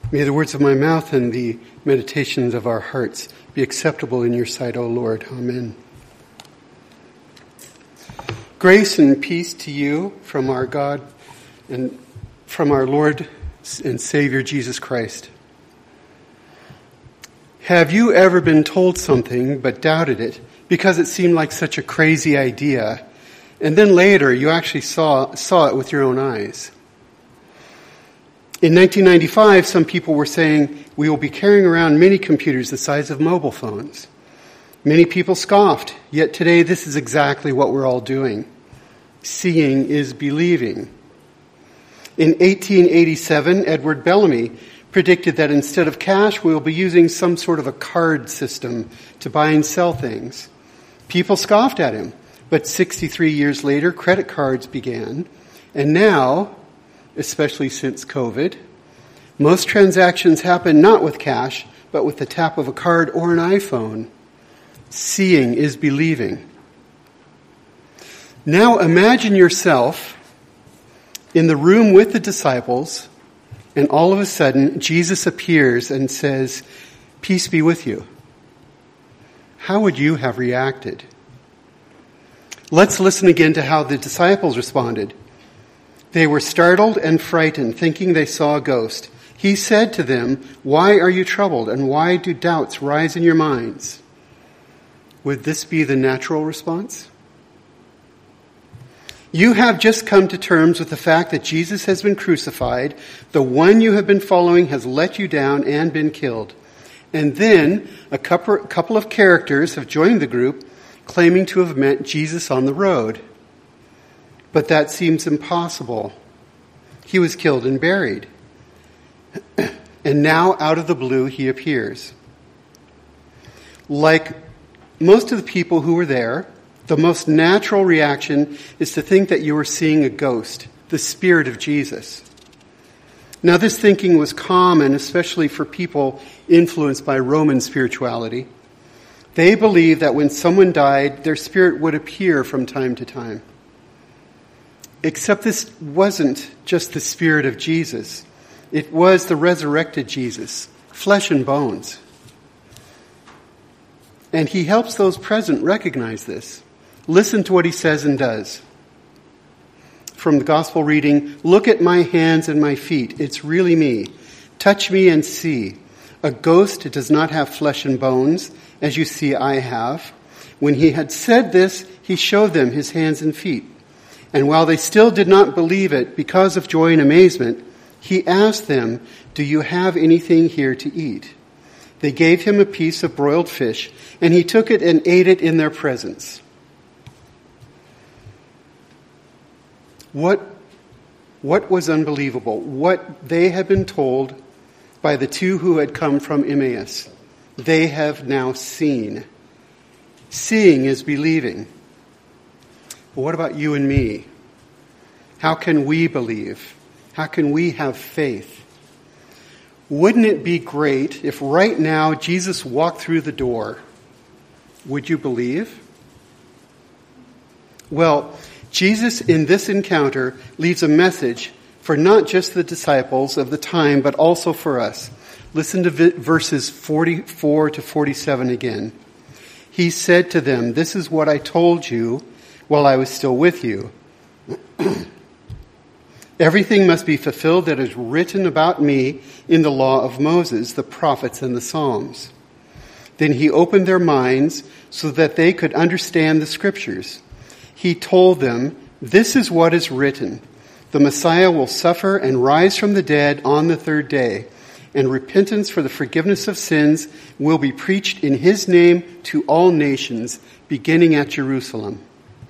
May the words of my mouth and the meditations of our hearts be acceptable in your sight, O Lord. Amen. Grace and peace to you from our God and from our Lord and Savior Jesus Christ. Have you ever been told something but doubted it because it seemed like such a crazy idea, and then later you actually saw it with your own eyes? In 1995, some people were saying we will be carrying around mini computers the size of mobile phones. Many people scoffed, yet today this is exactly what we're all doing. Seeing is believing. In 1887, Edward Bellamy predicted that instead of cash, we will be using some sort of a card system to buy and sell things. People scoffed at him, but 63 years later, credit cards began, and now, especially since COVID, most transactions happen not with cash, but with the tap of a card or an iPhone. Seeing is believing. Now imagine yourself in the room with the disciples, and all of a sudden Jesus appears and says, "Peace be with you." How would you have reacted? Let's listen again to how the disciples responded. They were startled and frightened, thinking they saw a ghost. He said to them, "Why are you troubled, and why do doubts rise in your minds?" Would this be the natural response? You have just come to terms with the fact that Jesus has been crucified. The one you have been following has let you down and been killed. And then a couple of characters have joined the group, claiming to have met Jesus on the road. But that seems impossible. He was killed and buried. And now, out of the blue, he appears. Like most of the people who were there, the most natural reaction is to think that you were seeing a ghost, the spirit of Jesus. Now, this thinking was common, especially for people influenced by Roman spirituality. They believed that when someone died, their spirit would appear from time to time. Except this wasn't just the spirit of Jesus. It was the resurrected Jesus, flesh and bones. And he helps those present recognize this. Listen to what he says and does. From the gospel reading, "Look at my hands and my feet. It's really me. Touch me and see. A ghost does not have flesh and bones, as you see I have." When he had said this, he showed them his hands and feet. And while they still did not believe it because of joy and amazement, he asked them, "Do you have anything here to eat?" They gave him a piece of broiled fish, and he took it and ate it in their presence. What was unbelievable? What they had been told by the two who had come from Emmaus, they have now seen. Seeing is believing. But what about you and me? How can we believe? How can we have faith? Wouldn't it be great if right now Jesus walked through the door? Would you believe? Well, Jesus in this encounter leaves a message for not just the disciples of the time, but also for us. Listen to verses 44 to 47 again. He said to them, "This is what I told you while I was still with you. Everything must be fulfilled that is written about me in the law of Moses, the prophets, and the Psalms." Then he opened their minds so that they could understand the scriptures. He told them, "This is what is written. The Messiah will suffer and rise from the dead on the third day, and repentance for the forgiveness of sins will be preached in his name to all nations, beginning at Jerusalem."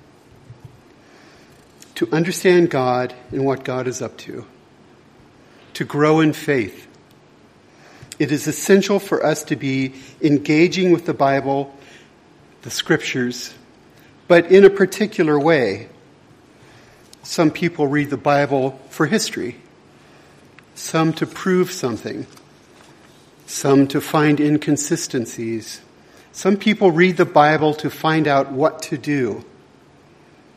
To understand God and what God is up to grow in faith, it is essential for us to be engaging with the Bible, the scriptures, but in a particular way. Some people read the Bible for history, some to prove something, some to find inconsistencies. Some people read the Bible to find out what to do.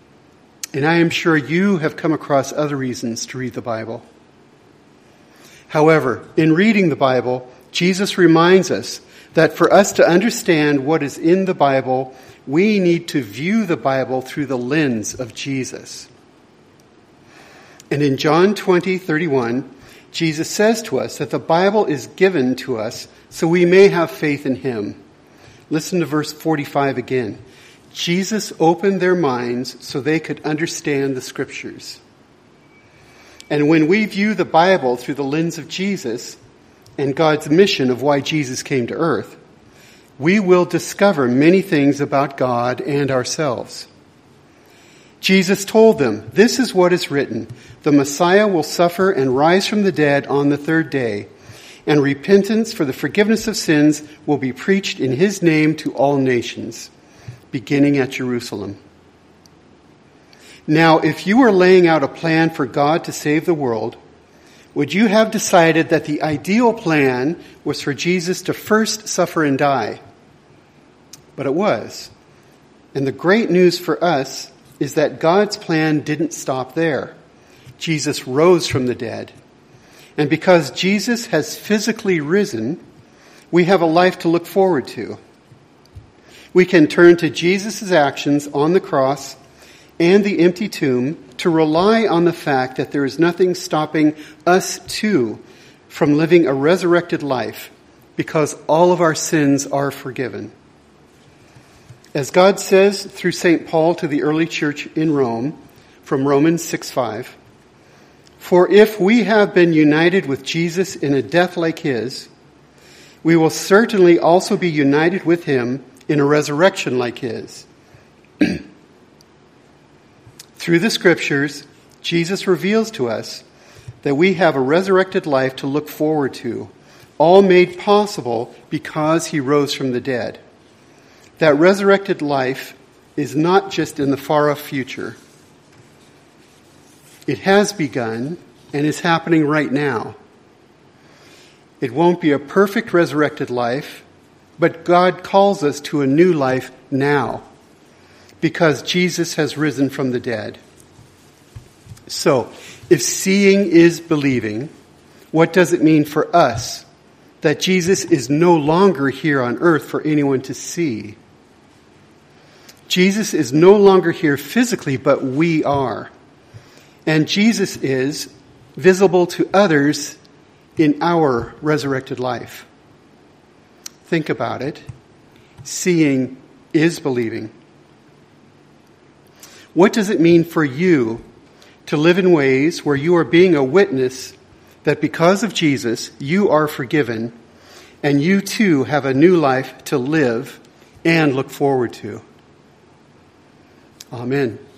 And I am sure you have come across other reasons to read the Bible. However, in reading the Bible, Jesus reminds us that for us to understand what is in the Bible, we need to view the Bible through the lens of Jesus. And in John 20:31, Jesus says to us that the Bible is given to us so we may have faith in him. Listen to verse 45 again. Jesus opened their minds so they could understand the Scriptures. And when we view the Bible through the lens of Jesus and God's mission of why Jesus came to earth, we will discover many things about God and ourselves. Jesus told them, "This is what is written. The Messiah will suffer and rise from the dead on the third day, and repentance for the forgiveness of sins will be preached in his name to all nations, beginning at Jerusalem." Now, if you were laying out a plan for God to save the world, would you have decided that the ideal plan was for Jesus to first suffer and die? But it was. And the great news for us is that God's plan didn't stop there. Jesus rose from the dead. And because Jesus has physically risen, we have a life to look forward to. We can turn to Jesus' actions on the cross and the empty tomb to rely on the fact that there is nothing stopping us too from living a resurrected life because all of our sins are forgiven. As God says through St. Paul to the early church in Rome, from Romans 6:5, "For if we have been united with Jesus in a death like his, we will certainly also be united with him in a resurrection like his." Through the Scriptures, Jesus reveals to us that we have a resurrected life to look forward to, all made possible because he rose from the dead. That resurrected life is not just in the far-off future. It has begun and is happening right now. It won't be a perfect resurrected life, but God calls us to a new life now because Jesus has risen from the dead. So, if seeing is believing, what does it mean for us that Jesus is no longer here on earth for anyone to see? Jesus is no longer here physically, but we are. And Jesus is visible to others in our resurrected life. Think about it. Seeing is believing. What does it mean for you to live in ways where you are being a witness that because of Jesus, you are forgiven, and you too have a new life to live and look forward to? Amen.